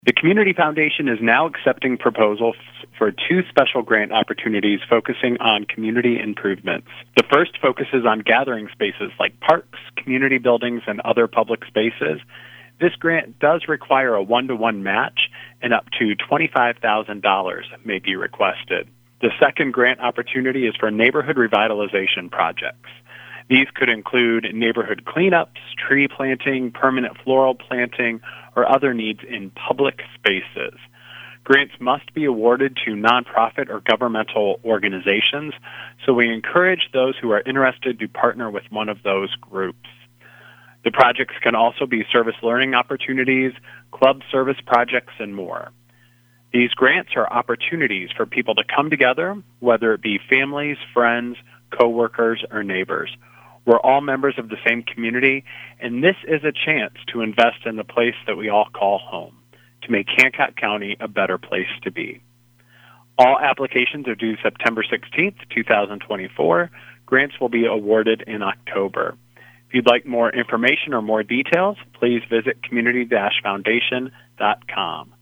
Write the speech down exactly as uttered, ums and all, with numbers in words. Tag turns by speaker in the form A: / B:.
A: The Community Foundation is now accepting proposals for two special grant opportunities focusing on community improvements. The first focuses on gathering spaces like parks, community buildings, and other public spaces. This grant does require a one-to-one match, and up to twenty-five thousand dollars may be requested. The second grant opportunity is for neighborhood revitalization projects. These could include neighborhood cleanups, tree planting, permanent floral planting, or other needs in public spaces. Grants must be awarded to nonprofit or governmental organizations, so we encourage those who are interested to partner with one of those groups. The projects can also be service learning opportunities, club service projects, and more. These grants are opportunities for people to come together, whether it be families, friends, coworkers, or neighbors. We're all members of the same community, and this is a chance to invest in the place that we all call home, to make Hancock County a better place to be. All applications are due September sixteenth, twenty twenty-four. Grants will be awarded in October. If you'd like more information or more details, please visit community dash foundation dot com.